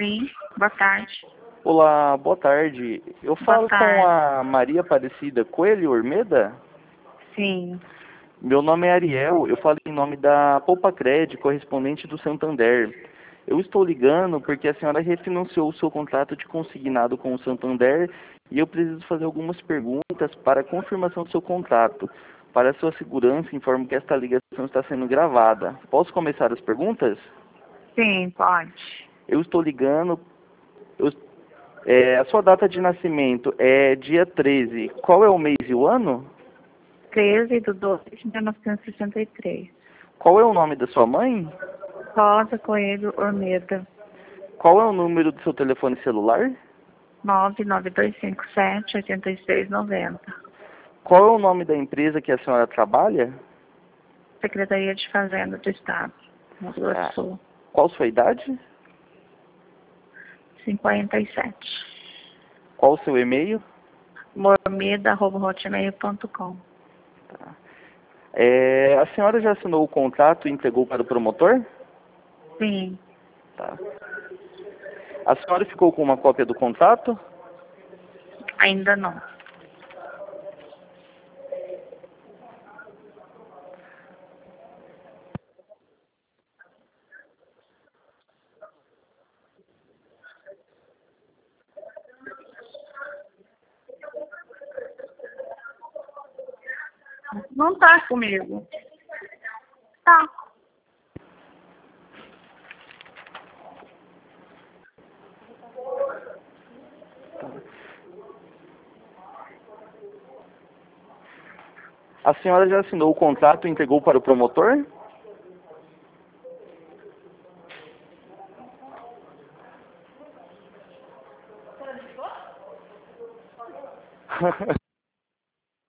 Sim, boa tarde. Olá, boa tarde. Eu falo com tarde. a Maria Aparecida Coelho Ormeda? Sim, Meu nome é Ariel, eu falo em nome da Poupacred, correspondente do Santander. Eu estou ligando porque a senhora refinanciou o seu contrato de consignado com o Santander e eu preciso fazer algumas perguntas para a confirmação do seu contrato. Para a sua segurança, informo que esta ligação está sendo gravada. Posso começar as perguntas? sim, pode. Eu estou ligando. eu- a sua data de nascimento é dia 13. Qual é o mês e o ano? 13/2/1963. Qual é o nome da sua mãe? Rosa Coelho Ormeda. Qual é o número do seu telefone celular? 99257-8690. Qual é o nome da empresa que a senhora trabalha? Secretaria de Fazenda do Estado, Mato Grosso do Ah, Sul. qual sua idade? 57. Qual o seu e-mail? mormeda@hotmail.com. Tá. A senhora já assinou o contrato e entregou para o promotor? Sim, Tá. A senhora ficou com uma cópia do contrato? ainda não. Não tá comigo. Tá. A senhora já assinou o contrato e entregou para o promotor?